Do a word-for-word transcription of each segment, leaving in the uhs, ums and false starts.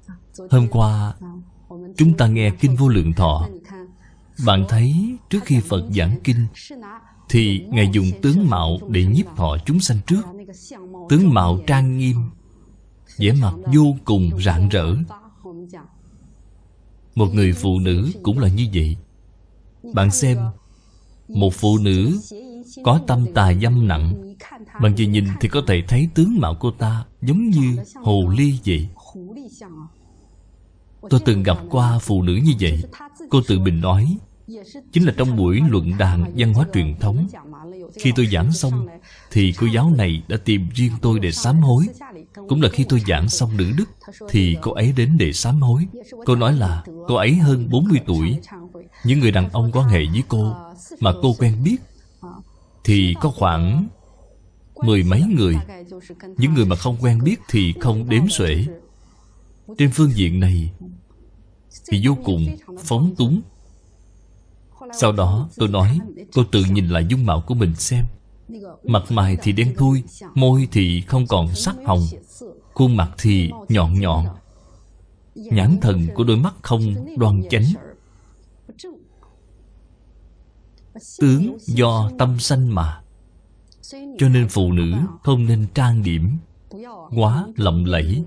Hôm qua chúng ta nghe Kinh Vô Lượng Thọ. Bạn thấy trước khi Phật giảng kinh thì Ngài dùng tướng mạo để nhiếp thọ chúng sanh trước. Tướng mạo trang nghiêm, vẻ mặt vô cùng rạng rỡ. Một người phụ nữ cũng là như vậy. Bạn xem, một phụ nữ có tâm tà dâm nặng, bạn chỉ nhìn thì có thể thấy tướng mạo cô ta giống như hồ ly vậy. Tôi từng gặp qua phụ nữ như vậy. Cô tự mình nói, chính là trong buổi luận đàn văn hóa truyền thống. Khi tôi giảng xong thì cô giáo này đã tìm riêng tôi để sám hối. Cũng là khi tôi giảng xong nữ đức thì cô ấy đến để sám hối. Cô nói là cô ấy hơn bốn mươi tuổi. Những người đàn ông quan hệ với cô mà cô quen biết thì có khoảng mười mấy người. Những người mà không quen biết thì không đếm xuể. Trên phương diện này thì vô cùng phóng túng. Sau đó tôi nói, cô tự nhìn lại dung mạo của mình xem. Mặt mày thì đen thui, môi thì không còn sắc hồng, khuôn mặt thì nhọn nhọn, nhãn thần của đôi mắt không đoan chánh. Tướng do tâm sanh mà. Cho nên phụ nữ không nên trang điểm quá lộng lẫy.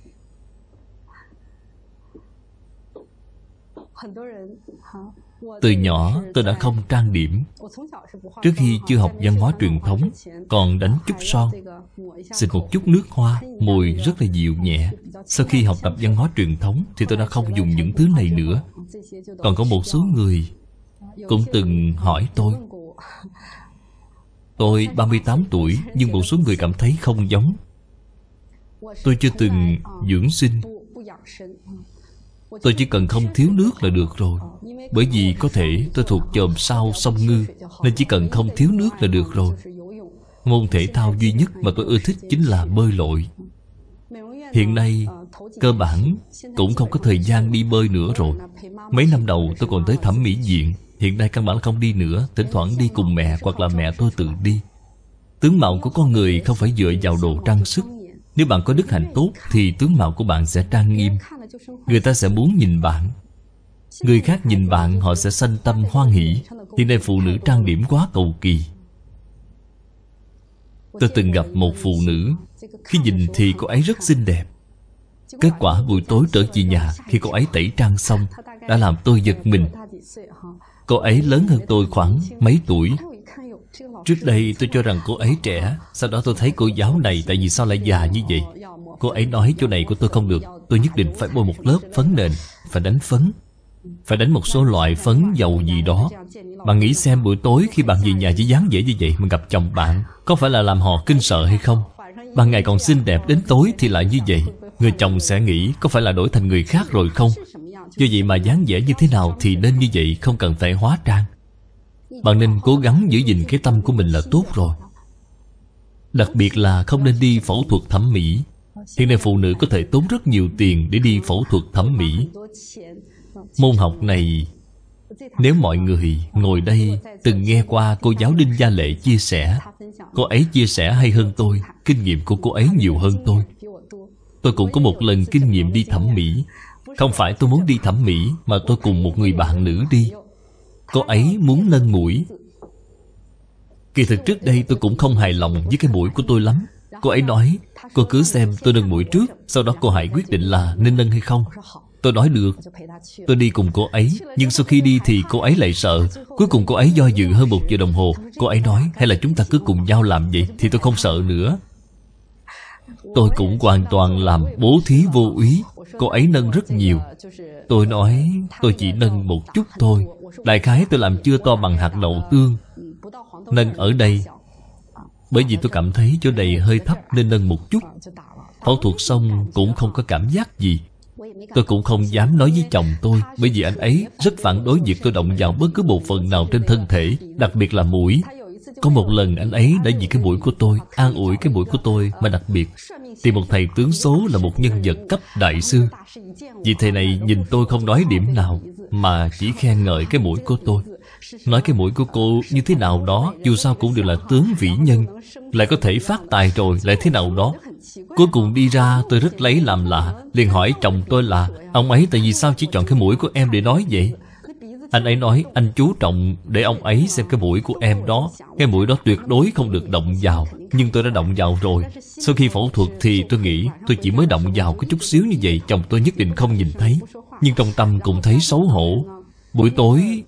Từ nhỏ tôi đã không trang điểm. Trước khi chưa học văn hóa truyền thống, còn đánh chút son, xịt một chút nước hoa, mùi rất là dịu nhẹ. Sau khi học tập văn hóa truyền thống thì tôi đã không dùng những thứ này nữa. Còn có một số người cũng từng hỏi tôi. Tôi ba mươi tám tuổi, nhưng một số người cảm thấy không giống. Tôi chưa từng dưỡng sinh. Tôi chỉ cần không thiếu nước là được rồi. Bởi vì có thể tôi thuộc chòm sao sông Ngư, nên chỉ cần không thiếu nước là được rồi. Môn thể thao duy nhất mà tôi ưa thích chính là bơi lội. Hiện nay cơ bản cũng không có thời gian đi bơi nữa rồi. Mấy năm đầu tôi còn tới thẩm mỹ viện. Hiện nay căn bản không đi nữa. Thỉnh thoảng đi cùng mẹ hoặc là mẹ tôi tự đi. Tướng mạo của con người không phải dựa vào đồ trang sức. Nếu bạn có đức hạnh tốt thì tướng mạo của bạn sẽ trang nghiêm. Người ta sẽ muốn nhìn bạn. Người khác nhìn bạn họ sẽ sanh tâm hoan hỷ. Hiện nay phụ nữ trang điểm quá cầu kỳ. Tôi từng gặp một phụ nữ. Khi nhìn thì cô ấy rất xinh đẹp. Kết quả buổi tối trở về nhà, khi cô ấy tẩy trang xong, đã làm tôi giật mình. Cô ấy lớn hơn tôi khoảng mấy tuổi. Trước đây tôi cho rằng cô ấy trẻ. Sau đó tôi thấy cô giáo này tại vì sao lại già như vậy. Cô ấy nói chỗ này của tôi không được. Tôi nhất định phải bôi một lớp phấn nền. Phải đánh phấn. Phải đánh một số loại phấn dầu gì đó. Bạn nghĩ xem buổi tối khi bạn về nhà với dáng vẻ như vậy mà gặp chồng bạn, có phải là làm họ kinh sợ hay không? Ban ngày còn xinh đẹp, đến tối thì lại như vậy. Người chồng sẽ nghĩ có phải là đổi thành người khác rồi không? Do vậy mà dáng vẻ như thế nào thì nên như vậy, không cần phải hóa trang. Bạn nên cố gắng giữ gìn cái tâm của mình là tốt rồi. Đặc biệt là không nên đi phẫu thuật thẩm mỹ. Hiện nay phụ nữ có thể tốn rất nhiều tiền để đi phẫu thuật thẩm mỹ. Môn học này, nếu mọi người ngồi đây từng nghe qua cô giáo Đinh Gia Lệ chia sẻ, cô ấy chia sẻ hay hơn tôi. Kinh nghiệm của cô ấy nhiều hơn tôi. Tôi cũng có một lần kinh nghiệm đi thẩm mỹ. Không phải tôi muốn đi thẩm mỹ, mà tôi cùng một người bạn nữ đi. Cô ấy muốn nâng mũi. Kỳ thực trước đây tôi cũng không hài lòng với cái mũi của tôi lắm. Cô ấy nói, cô cứ xem tôi nâng mũi trước, sau đó cô hãy quyết định là nên nâng hay không. Tôi nói được. Tôi đi cùng cô ấy. Nhưng sau khi đi thì cô ấy lại sợ. Cuối cùng cô ấy do dự hơn một giờ đồng hồ. Cô ấy nói, hay là chúng ta cứ cùng nhau làm vậy, thì tôi không sợ nữa. Tôi cũng hoàn toàn làm bố thí vô úy. Cô ấy nâng rất nhiều. Tôi nói, tôi chỉ nâng một chút thôi. Đại khái tôi làm chưa to bằng hạt đậu tương. Nâng ở đây. Bởi vì tôi cảm thấy chỗ này hơi thấp nên nâng một chút. Phẫu thuật xong cũng không có cảm giác gì. Tôi cũng không dám nói với chồng tôi, bởi vì anh ấy rất phản đối việc tôi động vào bất cứ bộ phận nào trên thân thể, đặc biệt là mũi. Có một lần anh ấy đã vì cái mũi của tôi, an ủi cái mũi của tôi, mà đặc biệt tìm một thầy tướng số là một nhân vật cấp đại sư. Vì thầy này nhìn tôi không nói điểm nào, mà chỉ khen ngợi cái mũi của tôi. Nói cái mũi của cô như thế nào đó, dù sao cũng đều là tướng vĩ nhân, lại có thể phát tài rồi, lại thế nào đó. Cuối cùng đi ra tôi rất lấy làm lạ, liền hỏi chồng tôi là ông ấy tại vì sao chỉ chọn cái mũi của em để nói vậy. Anh ấy nói anh chú trọng để ông ấy xem cái mũi của em đó, cái mũi đó tuyệt đối không được động vào. Nhưng tôi đã động vào rồi. Sau khi phẫu thuật thì tôi nghĩ tôi chỉ mới động vào có chút xíu như vậy, chồng tôi nhất định không nhìn thấy. Nhưng trong tâm cũng thấy xấu hổ. Buổi tối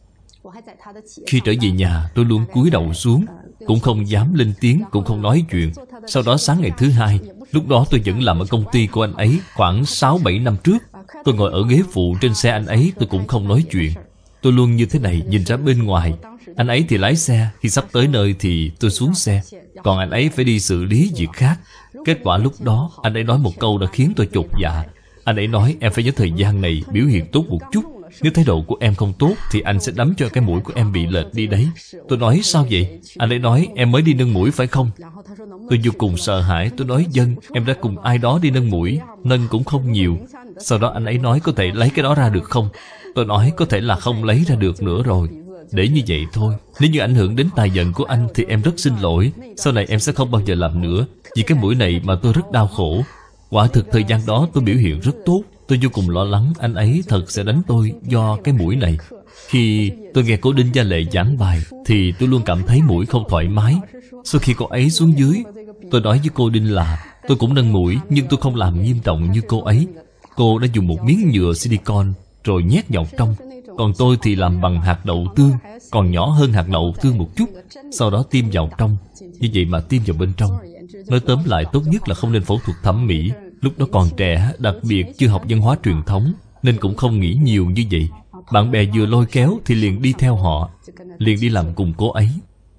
khi trở về nhà, tôi luôn cúi đầu xuống, cũng không dám lên tiếng, cũng không nói chuyện. Sau đó sáng ngày thứ hai, lúc đó tôi vẫn làm ở công ty của anh ấy. Khoảng sáu bảy năm trước, tôi ngồi ở ghế phụ trên xe anh ấy, tôi cũng không nói chuyện. Tôi luôn như thế này, nhìn ra bên ngoài. Anh ấy thì lái xe, khi sắp tới nơi thì tôi xuống xe, còn anh ấy phải đi xử lý việc khác. Kết quả lúc đó anh ấy nói một câu đã khiến tôi chột dạ. Anh ấy nói em phải nhớ thời gian này biểu hiện tốt một chút, nếu thái độ của em không tốt thì anh sẽ đấm cho cái mũi của em bị lệch đi đấy. Tôi nói sao vậy? Anh ấy nói em mới đi nâng mũi phải không? Tôi vô cùng sợ hãi. Tôi nói vâng, em đã cùng ai đó đi nâng mũi, nâng cũng không nhiều. Sau đó anh ấy nói có thể lấy cái đó ra được không? Tôi nói có thể là không lấy ra được nữa rồi. Để như vậy thôi. Nếu như ảnh hưởng đến tài vận của anh thì em rất xin lỗi. Sau này em sẽ không bao giờ làm nữa. Vì cái mũi này mà tôi rất đau khổ. Quả thực thời gian đó tôi biểu hiện rất tốt. Tôi vô cùng lo lắng anh ấy thật sẽ đánh tôi do cái mũi này. Khi tôi nghe cô Đinh Gia Lệ giảng bài thì tôi luôn cảm thấy mũi không thoải mái. Sau khi cô ấy xuống dưới, tôi nói với cô Đinh là tôi cũng nâng mũi, nhưng tôi không làm nghiêm trọng như cô ấy. Cô đã dùng một miếng nhựa silicon rồi nhét vào trong. Còn tôi thì làm bằng hạt đậu tương, còn nhỏ hơn hạt đậu tương một chút. Sau đó tiêm vào trong. Như vậy mà tiêm vào bên trong. Nói tóm lại, tốt nhất là không nên phẫu thuật thẩm mỹ. Lúc đó còn trẻ, đặc biệt chưa học văn hóa truyền thống, nên cũng không nghĩ nhiều như vậy. Bạn bè vừa lôi kéo thì liền đi theo họ, liền đi làm cùng cô ấy.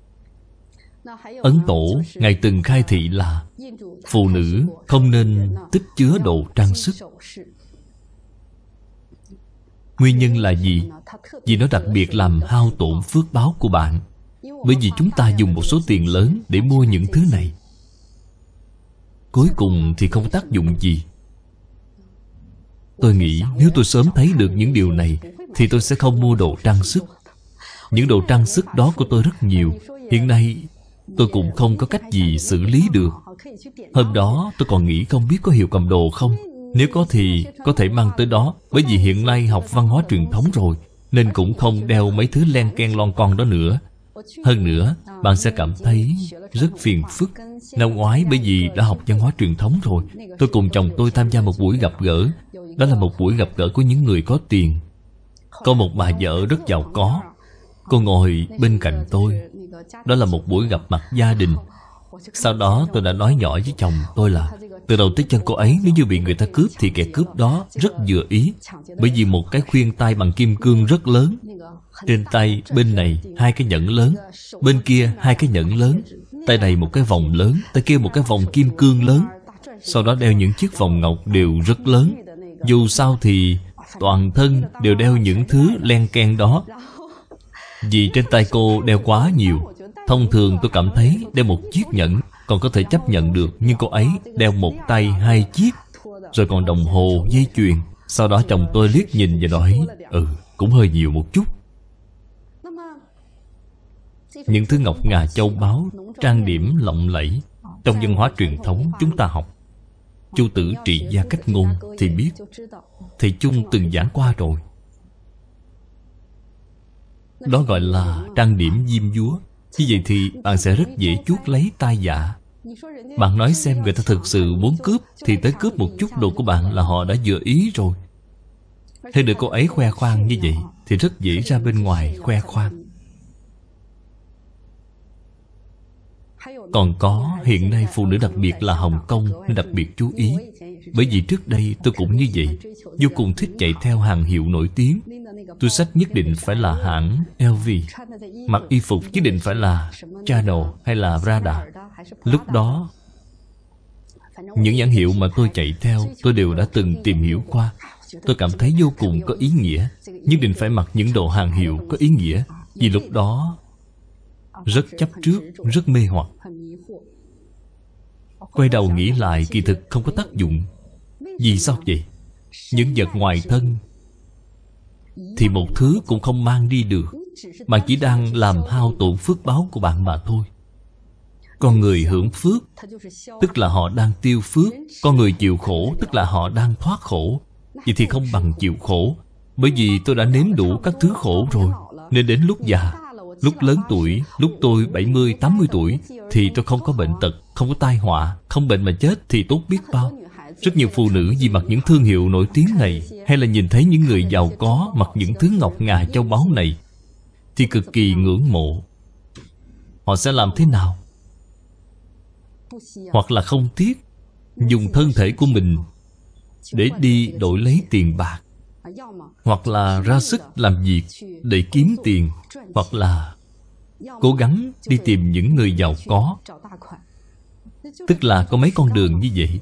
Ấn Tổ Ngài từng khai thị là phụ nữ không nên tích chứa đồ trang sức. Nguyên nhân là gì? Vì nó đặc biệt làm hao tổn phước báo của bạn. Bởi vì chúng ta dùng một số tiền lớn để mua những thứ này, cuối cùng thì không có tác dụng gì. Tôi nghĩ nếu tôi sớm thấy được những điều này thì tôi sẽ không mua đồ trang sức. Những đồ trang sức đó của tôi rất nhiều. Hiện nay tôi cũng không có cách gì xử lý được. Hôm đó tôi còn nghĩ không biết có hiệu cầm đồ không. Nếu có thì có thể mang tới đó. Bởi vì hiện nay học văn hóa truyền thống rồi, nên cũng không đeo mấy thứ len ken lon con đó nữa. Hơn nữa, bạn sẽ cảm thấy rất phiền phức. Năm ngoái bởi vì đã học văn hóa truyền thống rồi, tôi cùng chồng tôi tham gia một buổi gặp gỡ. Đó là một buổi gặp gỡ của những người có tiền. Có một bà vợ rất giàu có, cô ngồi bên cạnh tôi. Đó là một buổi gặp mặt gia đình. Sau đó tôi đã nói nhỏ với chồng tôi là từ đầu tới chân cô ấy, nếu như bị người ta cướp thì kẻ cướp đó rất vừa ý. Bởi vì một cái khuyên tai bằng kim cương rất lớn. Trên tay bên này hai cái nhẫn lớn, bên kia hai cái nhẫn lớn. Tay này một cái vòng lớn, tay kia một cái vòng kim cương lớn. Sau đó đeo những chiếc vòng ngọc đều rất lớn. Dù sao thì toàn thân đều đeo những thứ len ken đó. Vì trên tay cô đeo quá nhiều. Thông thường tôi cảm thấy đeo một chiếc nhẫn còn có thể chấp nhận được, nhưng cô ấy đeo một tay hai chiếc, rồi còn đồng hồ, dây chuyền. Sau đó chồng tôi liếc nhìn và nói ừ, cũng hơi nhiều một chút. Những thứ ngọc ngà châu báu, trang điểm lộng lẫy, trong văn hóa truyền thống chúng ta học. Chu Tử Trị Gia Cách Ngôn thì biết. Thầy Chung từng giảng qua rồi. Đó gọi là trang điểm diêm dúa. Như vậy thì bạn sẽ rất dễ chuốc lấy tai dạ. Bạn nói xem, người ta thực sự muốn cướp thì tới cướp một chút đồ của bạn là họ đã vừa ý rồi. Hay được cô ấy khoe khoang như vậy thì rất dễ ra bên ngoài khoe khoang. Còn có, hiện nay phụ nữ đặc biệt là Hồng Kông nên đặc biệt chú ý. Bởi vì trước đây tôi cũng như vậy, vô cùng thích chạy theo hàng hiệu nổi tiếng. Túi xách nhất định phải là hãng L V, mặc y phục nhất định phải là Chanel hay là Prada. Lúc đó những nhãn hiệu mà tôi chạy theo tôi đều đã từng tìm hiểu qua. Tôi cảm thấy vô cùng có ý nghĩa. Nhất định phải mặc những đồ hàng hiệu có ý nghĩa. Vì lúc đó rất chấp trước, rất mê hoặc. Quay đầu nghĩ lại kỳ thực không có tác dụng. Vì sao vậy? Những vật ngoài thân thì một thứ cũng không mang đi được. Bạn chỉ đang làm hao tổn phước báo của bạn mà thôi. Con người hưởng phước, tức là họ đang tiêu phước. Con người chịu khổ, tức là họ đang thoát khổ. Vậy thì không bằng chịu khổ. Bởi vì tôi đã nếm đủ các thứ khổ rồi, nên đến lúc già, lúc lớn tuổi, lúc tôi bảy mươi, tám mươi tuổi, thì tôi không có bệnh tật, không có tai họa, không bệnh mà chết thì tốt biết bao. Rất nhiều phụ nữ vì mặc những thương hiệu nổi tiếng này, hay là nhìn thấy những người giàu có mặc những thứ ngọc ngà châu báu này, thì cực kỳ ngưỡng mộ. Họ sẽ làm thế nào? Hoặc là không tiếc dùng thân thể của mình để đi đổi lấy tiền bạc, hoặc là ra sức làm việc để kiếm tiền, hoặc là cố gắng đi tìm những người giàu có. Tức là có mấy con đường như vậy.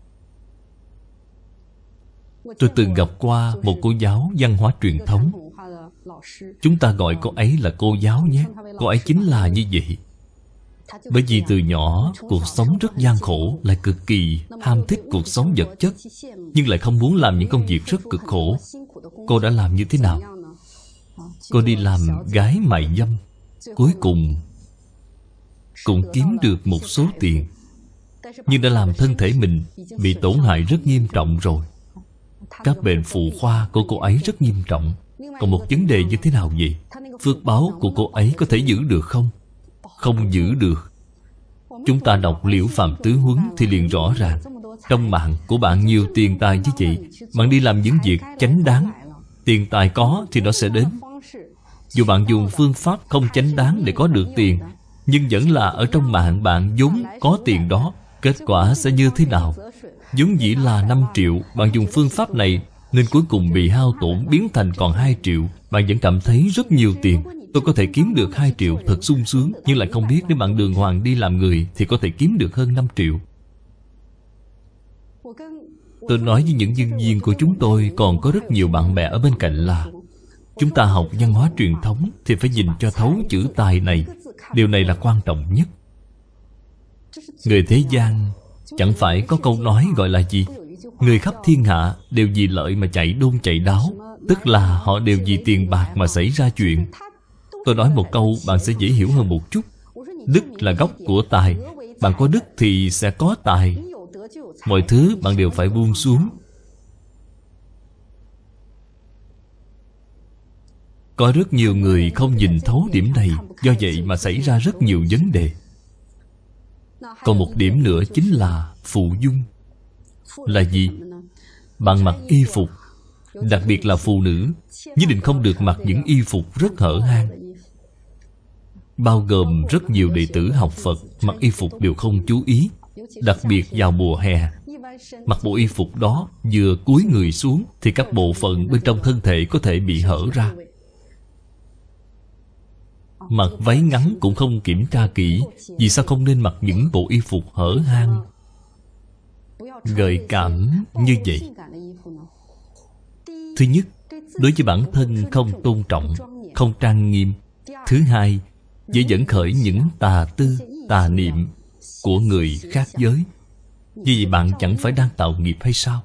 Tôi từng gặp qua một cô giáo văn hóa truyền thống. Chúng ta gọi cô ấy là cô giáo nhé. Cô ấy chính là như vậy. Bởi vì từ nhỏ cuộc sống rất gian khổ, lại cực kỳ ham thích cuộc sống vật chất, nhưng lại không muốn làm những công việc rất cực khổ. Cô đã làm như thế nào? Cô đi làm gái mại dâm, cuối cùng cũng kiếm được một số tiền, nhưng đã làm thân thể mình bị tổn hại rất nghiêm trọng rồi. Các bệnh phụ khoa của cô ấy rất nghiêm trọng. Còn một vấn đề như thế nào vậy? Phước báo của cô ấy có thể giữ được không? Không giữ được. Chúng ta đọc Liễu Phàm Tứ Huấn thì liền rõ ràng. Trong mạng của bạn nhiều tiền tài như vậy, bạn đi làm những việc chánh đáng, tiền tài có thì nó sẽ đến. Dù bạn dùng phương pháp không chánh đáng để có được tiền, nhưng vẫn là ở trong mạng bạn vốn có tiền đó. Kết quả sẽ như thế nào? Vốn dĩ là năm triệu, bạn dùng phương pháp này nên cuối cùng bị hao tổn biến thành còn hai triệu. Bạn vẫn cảm thấy rất nhiều tiền. Tôi có thể kiếm được hai triệu thật sung sướng, nhưng lại không biết nếu bạn đường hoàng đi làm người thì có thể kiếm được hơn năm triệu. Tôi nói với những nhân viên của chúng tôi, còn có rất nhiều bạn bè ở bên cạnh là chúng ta học văn hóa truyền thống thì phải nhìn cho thấu chữ tài này. Điều này là quan trọng nhất. Người thế gian chẳng phải có câu nói gọi là gì? Người khắp thiên hạ đều vì lợi mà chạy đôn chạy đáo. Tức là họ đều vì tiền bạc mà xảy ra chuyện. Tôi nói một câu bạn sẽ dễ hiểu hơn một chút. Đức là gốc của tài. Bạn có đức thì sẽ có tài. Mọi thứ bạn đều phải buông xuống. Có rất nhiều người không nhìn thấu điểm này, do vậy mà xảy ra rất nhiều vấn đề. Còn một điểm nữa chính là phụ dung. Là gì? Bạn mặc y phục, đặc biệt là phụ nữ, nhất định không được mặc những y phục rất hở hang. Bao gồm rất nhiều đệ tử học Phật mặc y phục đều không chú ý. Đặc biệt vào mùa hè, mặc bộ y phục đó vừa cúi người xuống thì các bộ phận bên trong thân thể có thể bị hở ra. Mặc váy ngắn cũng không kiểm tra kỹ. Vì sao không nên mặc những bộ y phục hở hang, gợi cảm như vậy? Thứ nhất, đối với bản thân không tôn trọng, không trang nghiêm. Thứ hai, dễ dẫn khởi những tà tư, tà niệm của người khác giới. Như vậy bạn chẳng phải đang tạo nghiệp hay sao?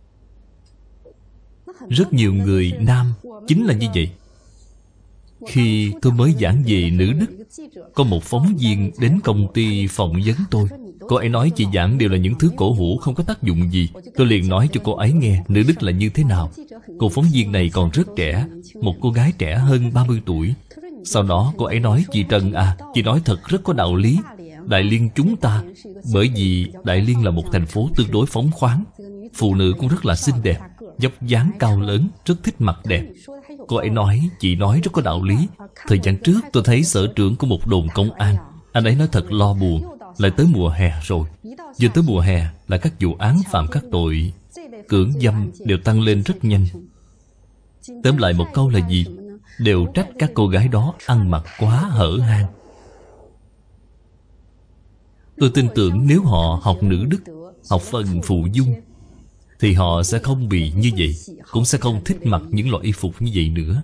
Rất nhiều người nam chính là như vậy. Khi tôi mới giảng về nữ đức, có một phóng viên đến công ty phỏng vấn tôi. Cô ấy nói chị giảng đều là những thứ cổ hủ, không có tác dụng gì. Tôi liền nói cho cô ấy nghe nữ đức là như thế nào. Cô phóng viên này còn rất trẻ, một cô gái trẻ hơn ba mươi tuổi. Sau đó cô ấy nói, chị Trần à, chị nói thật rất có đạo lý. Đại Liên chúng ta, bởi vì Đại Liên là một thành phố tương đối phóng khoáng, phụ nữ cũng rất là xinh đẹp, dốc dáng cao lớn, rất thích mặc đẹp. Cô ấy nói, chị nói rất có đạo lý. Thời gian trước tôi thấy sở trưởng của một đồn công an, anh ấy nói thật lo buồn. Lại tới mùa hè rồi. Vừa tới mùa hè là các vụ án phạm các tội cưỡng dâm đều tăng lên rất nhanh. Tóm lại một câu là gì? Đều trách các cô gái đó ăn mặc quá hở hang. Tôi tin tưởng nếu họ học nữ đức, học phần phụ dung, thì họ sẽ không bị như vậy, cũng sẽ không thích mặc những loại y phục như vậy nữa.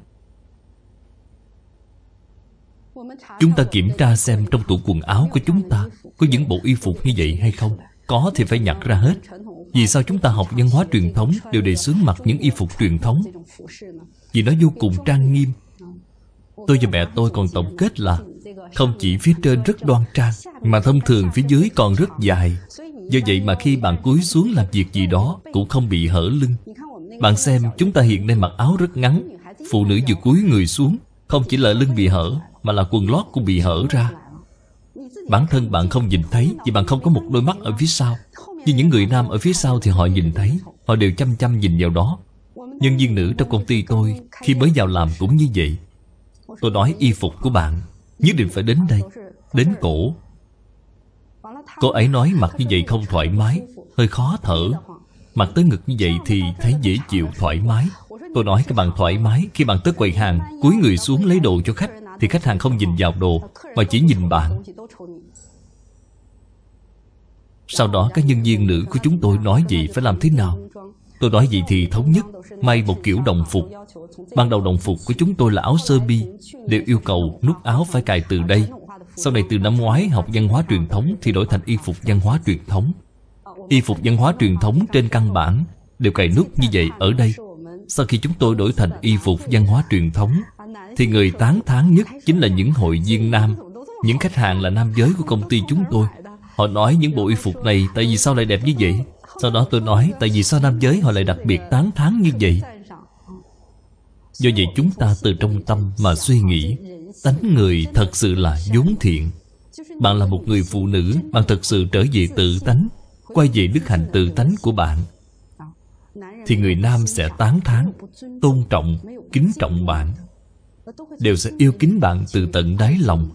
Chúng ta kiểm tra xem trong tủ quần áo của chúng ta có những bộ y phục như vậy hay không. Có thì phải nhặt ra hết. Vì sao chúng ta học văn hóa truyền thống đều đề xướng mặc những y phục truyền thống? Vì nó vô cùng trang nghiêm. Tôi và mẹ tôi còn tổng kết là không chỉ phía trên rất đoan trang, mà thông thường phía dưới còn rất dài. Do vậy mà khi bạn cúi xuống làm việc gì đó cũng không bị hở lưng. Bạn xem, chúng ta hiện nay mặc áo rất ngắn, phụ nữ vừa cúi người xuống, không chỉ là lưng bị hở, mà là quần lót cũng bị hở ra. Bản thân bạn không nhìn thấy, vì bạn không có một đôi mắt ở phía sau. Nhưng những người nam ở phía sau thì họ nhìn thấy, họ đều chăm chăm nhìn vào đó. Nhân viên nữ trong công ty tôi khi mới vào làm cũng như vậy. Tôi nói y phục của bạn nhất định phải đến đây, đến cổ. Cô ấy nói mặc như vậy không thoải mái, hơi khó thở. Mặc tới ngực như vậy thì thấy dễ chịu, thoải mái. Tôi nói các bạn thoải mái, khi bạn tới quầy hàng, cúi người xuống lấy đồ cho khách, thì khách hàng không nhìn vào đồ, mà chỉ nhìn bạn. Sau đó các nhân viên nữ của chúng tôi nói gì phải làm thế nào. Tôi nói gì thì thống nhất may một kiểu đồng phục. Ban đầu đồng phục của chúng tôi là áo sơ mi, đều yêu cầu nút áo phải cài từ đây. Sau này từ năm ngoái học văn hóa truyền thống thì đổi thành y phục văn hóa truyền thống. Y phục văn hóa truyền thống trên căn bản đều cài nút như vậy ở đây. Sau khi chúng tôi đổi thành y phục văn hóa truyền thống thì người tán thán nhất chính là những hội viên nam. Những khách hàng là nam giới của công ty chúng tôi. Họ nói những bộ y phục này tại vì sao lại đẹp như vậy. Sau đó tôi nói tại vì sao nam giới họ lại đặc biệt tán thán như vậy. Do vậy chúng ta từ trong tâm mà suy nghĩ, tánh người thật sự là vốn thiện. Bạn là một người phụ nữ, bạn thật sự trở về tự tánh, quay về đức hạnh tự tánh của bạn, thì người nam sẽ tán thán, tôn trọng, kính trọng bạn, đều sẽ yêu kính bạn từ tận đáy lòng.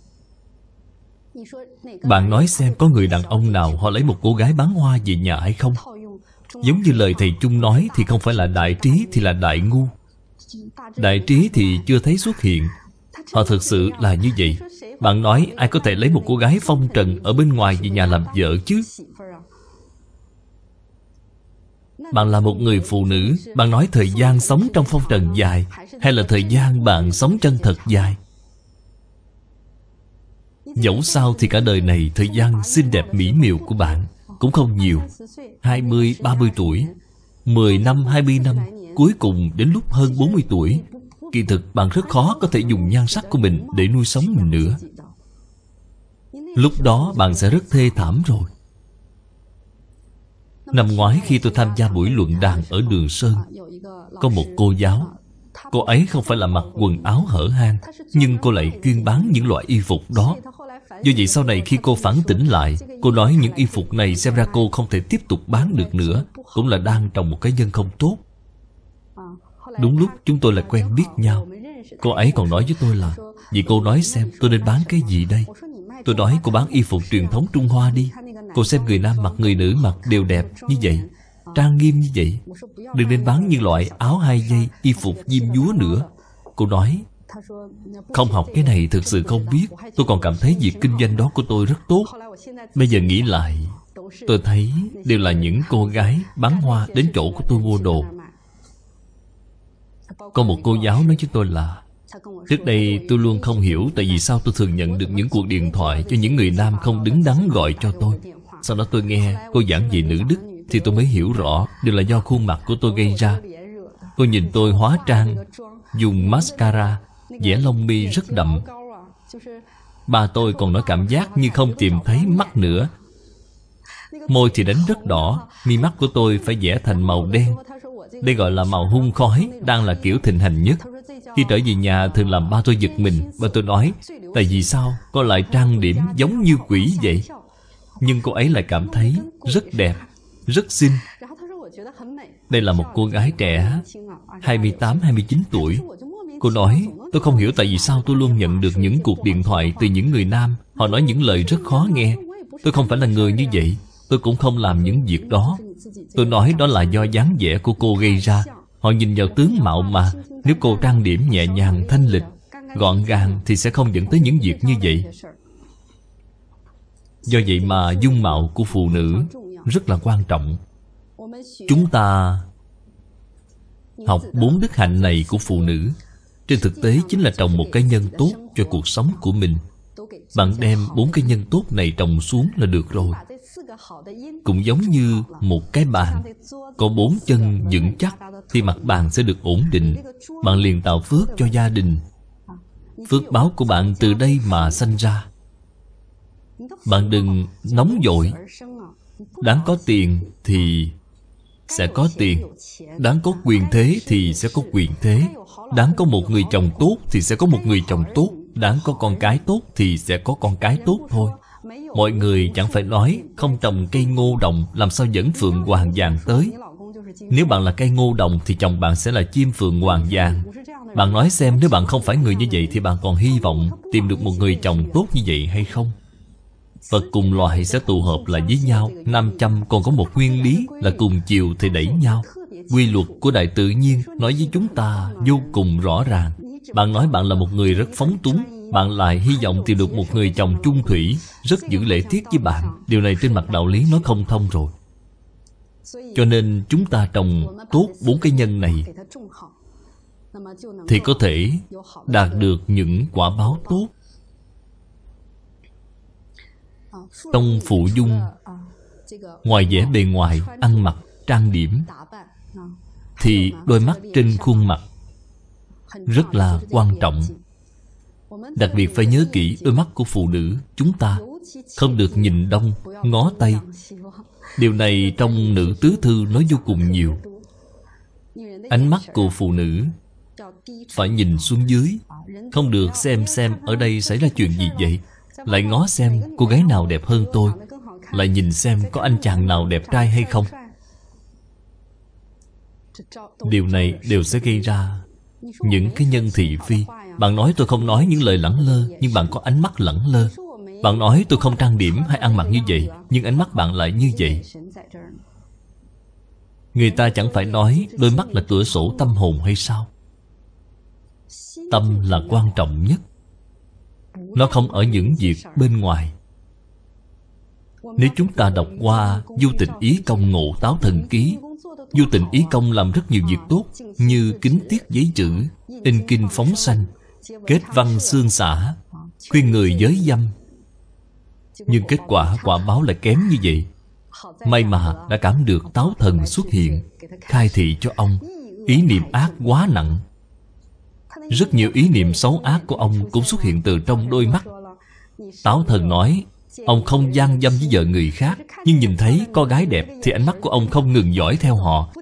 Bạn nói xem có người đàn ông nào họ lấy một cô gái bán hoa về nhà hay không? Giống như lời thầy Trung nói thì không phải là đại trí thì là đại ngu. Đại trí thì chưa thấy xuất hiện. Họ thực sự là như vậy. Bạn nói ai có thể lấy một cô gái phong trần ở bên ngoài về nhà làm vợ chứ? Bạn là một người phụ nữ, bạn nói thời gian sống trong phong trần dài, hay là thời gian bạn sống chân thật dài? Dẫu sao thì cả đời này thời gian xinh đẹp mỹ miều của bạn cũng không nhiều. Hai mươi, ba mươi tuổi, mười năm, hai mươi năm, cuối cùng đến lúc hơn bốn mươi tuổi, kỳ thực bạn rất khó có thể dùng nhan sắc của mình để nuôi sống mình nữa. Lúc đó bạn sẽ rất thê thảm rồi. Năm ngoái khi tôi tham gia buổi luận đàn ở Đường Sơn, có một cô giáo. Cô ấy không phải là mặc quần áo hở hang, nhưng cô lại chuyên bán những loại y phục đó. Do vậy sau này khi cô phản tỉnh lại, cô nói những y phục này xem ra cô không thể tiếp tục bán được nữa, cũng là đang trong một cái nhân không tốt. Đúng lúc chúng tôi lại quen biết nhau, cô ấy còn nói với tôi là vì cô nói xem tôi nên bán cái gì đây. Tôi nói cô bán y phục truyền thống Trung Hoa đi. Cô xem người nam mặc người nữ mặc đều đẹp như vậy, trang nghiêm như vậy, đừng nên bán những loại áo hai dây, y phục diêm dúa nữa. Cô nói không học cái này thực sự không biết. Tôi còn cảm thấy việc kinh doanh đó của tôi rất tốt. Bây giờ nghĩ lại, tôi thấy đều là những cô gái bán hoa đến chỗ của tôi mua đồ. Có một cô giáo nói với tôi là trước đây tôi luôn không hiểu tại vì sao tôi thường nhận được những cuộc điện thoại cho những người nam không đứng đắn gọi cho tôi. Sau đó tôi nghe cô giảng về nữ đức thì tôi mới hiểu rõ đều là do khuôn mặt của tôi gây ra. Cô nhìn tôi hóa trang, dùng mascara, vẽ lông mi rất đậm. Ba tôi còn nói cảm giác như không tìm thấy mắt nữa. Môi thì đánh rất đỏ, mi mắt của tôi phải vẽ thành màu đen. Đây gọi là màu hun khói, đang là kiểu thịnh hành nhất. Khi trở về nhà thường làm ba tôi giật mình. Ba tôi nói tại vì sao cô lại trang điểm giống như quỷ vậy? Nhưng cô ấy lại cảm thấy rất đẹp, rất xinh. Đây là một cô gái trẻ hai mươi tám, hai mươi chín tuổi. Cô nói tôi không hiểu tại vì sao tôi luôn nhận được những cuộc điện thoại từ những người nam. Họ nói những lời rất khó nghe. Tôi không phải là người như vậy. Tôi cũng không làm những việc đó. Tôi nói đó là do dáng vẻ của cô gây ra. Họ nhìn vào tướng mạo mà. Nếu cô trang điểm nhẹ nhàng, thanh lịch, gọn gàng thì sẽ không dẫn tới những việc như vậy. Do vậy mà dung mạo của phụ nữ rất là quan trọng. Chúng ta học bốn đức hạnh này của phụ nữ, trên thực tế chính là trồng một cái nhân tốt cho cuộc sống của mình. Bạn đem bốn cái nhân tốt này trồng xuống là được rồi. Cũng giống như một cái bàn có bốn chân vững chắc thì mặt bàn sẽ được ổn định. Bạn liền tạo phước cho gia đình. Phước báo của bạn từ đây mà sanh ra. Bạn đừng nóng vội. Đáng có tiền thì sẽ có tiền, đáng có quyền thế thì sẽ có quyền thế, đáng có một người chồng tốt thì sẽ có một người chồng tốt, đáng có con cái tốt thì sẽ có con cái tốt thôi. Mọi người chẳng phải nói không trồng cây ngô đồng làm sao dẫn phượng hoàng vàng tới. Nếu bạn là cây ngô đồng thì chồng bạn sẽ là chim phượng hoàng vàng. Bạn nói xem, nếu bạn không phải người như vậy thì bạn còn hy vọng tìm được một người chồng tốt như vậy hay không? Phật cùng loài sẽ tụ hợp lại với nhau. Nam châm còn có một nguyên lý là cùng chiều thì đẩy nhau. Quy luật của đại tự nhiên nói với chúng ta vô cùng rõ ràng. Bạn nói bạn là một người rất phóng túng, bạn lại hy vọng tìm được một người chồng chung thủy, rất giữ lễ tiết với bạn. Điều này trên mặt đạo lý nói không thông rồi. Cho nên chúng ta trồng tốt bốn cái nhân này thì có thể đạt được những quả báo tốt. Tông phụ dung, ngoài vẻ bề ngoài, ăn mặc, trang điểm, thì đôi mắt trên khuôn mặt rất là quan trọng. Đặc biệt phải nhớ kỹ đôi mắt của phụ nữ chúng ta không được nhìn đông, ngó tây. Điều này trong Nữ Tứ Thư nói vô cùng nhiều. Ánh mắt của phụ nữ phải nhìn xuống dưới, không được xem xem ở đây xảy ra chuyện gì vậy, lại ngó xem cô gái nào đẹp hơn tôi, lại nhìn xem có anh chàng nào đẹp trai hay không. Điều này đều sẽ gây ra những cái nhân thị phi. Bạn nói tôi không nói những lời lẳng lơ, nhưng bạn có ánh mắt lẳng lơ. Bạn nói tôi không trang điểm hay ăn mặc như vậy, nhưng ánh mắt bạn lại như vậy. Người ta chẳng phải nói đôi mắt là cửa sổ tâm hồn hay sao? Tâm là quan trọng nhất. Nó không ở những việc bên ngoài. Nếu chúng ta đọc qua Du Tịnh Ý Công Ngộ Táo Thần Ký, Du Tịnh Ý Công làm rất nhiều việc tốt, như kính tiết giấy chữ, in kinh phóng sanh, kết văn xương xả, khuyên người giới dâm. Nhưng kết quả quả báo lại kém như vậy. May mà đã cảm được táo thần xuất hiện, khai thị cho ông. Ý niệm ác quá nặng. Rất nhiều ý niệm xấu ác của ông cũng xuất hiện từ trong đôi mắt. Táo thần nói ông không gian dâm với vợ người khác, nhưng nhìn thấy có gái đẹp thì ánh mắt của ông không ngừng dõi theo họ.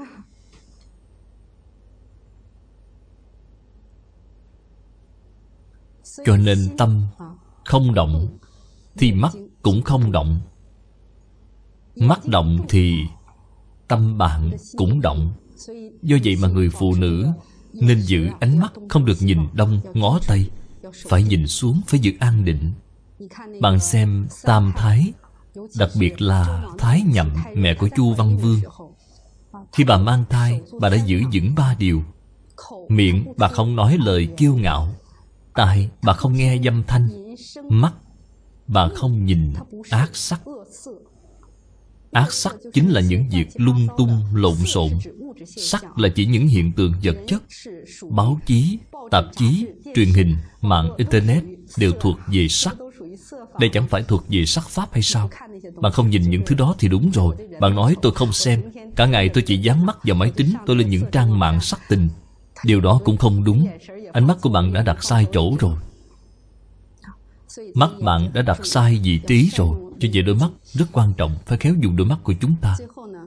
Cho nên tâm không động thì mắt cũng không động. Mắt động thì tâm bạn cũng động. Do vậy mà người phụ nữ nên giữ ánh mắt không được nhìn đông ngó tây, phải nhìn xuống, phải giữ an định. Bạn xem Tam Thái, đặc biệt là Thái Nhậm, mẹ của Chu Văn Vương. Khi bà mang thai, bà đã giữ vững ba điều. Miệng bà không nói lời kiêu ngạo, tai bà không nghe dâm thanh, mắt bà không nhìn ác sắc. Ác sắc chính là những việc lung tung lộn xộn. Sắc là chỉ những hiện tượng vật chất. Báo chí, tạp chí, truyền hình, mạng Internet đều thuộc về sắc. Đây chẳng phải thuộc về sắc pháp hay sao? Bạn không nhìn những thứ đó thì đúng rồi. Bạn nói tôi không xem, cả ngày tôi chỉ dán mắt vào máy tính, tôi lên những trang mạng sắc tình. Điều đó cũng không đúng. Ánh mắt của bạn đã đặt sai chỗ rồi. Mắt bạn đã đặt sai vị trí rồi. Cho vậy đôi mắt rất quan trọng, phải khéo dùng đôi mắt của chúng ta.